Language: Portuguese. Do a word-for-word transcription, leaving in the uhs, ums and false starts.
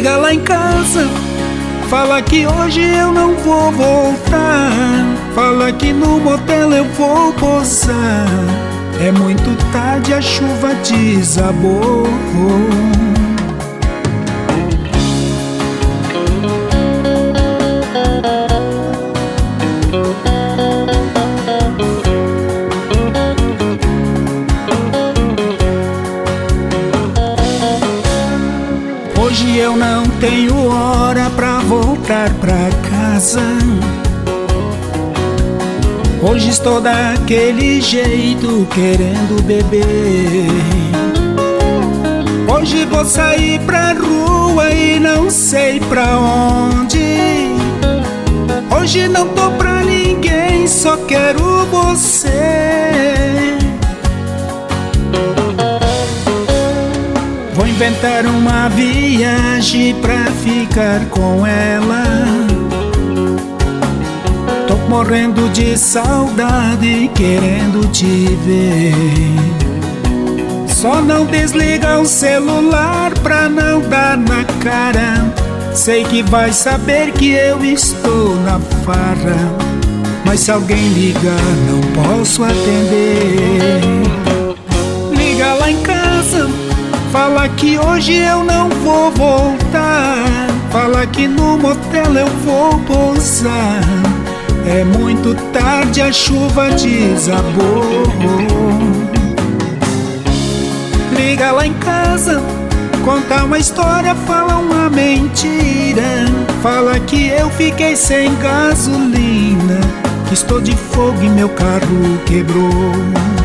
Liga lá em casa, fala que hoje eu não vou voltar. Fala que no motel eu vou posar. É muito tarde, a chuva desabou. Hoje eu não tenho hora pra voltar pra casa. Hoje estou daquele jeito, querendo beber. Hoje vou sair pra rua e não sei pra onde. Hoje não tô pra ninguém, só quero você. Vou inventar uma viagem pra ficar com ela. Tô morrendo de saudade, querendo te ver. Só não desliga o celular pra não dar na cara. Sei que vai saber que eu estou na farra, mas se alguém ligar não posso atender. Liga lá em casa, fala que hoje eu não vou voltar. Fala que no motel eu vou pousar. É muito tarde, a chuva desabou. Liga lá em casa, conta uma história, fala uma mentira. Fala que eu fiquei sem gasolina, que estou de fogo e meu carro quebrou.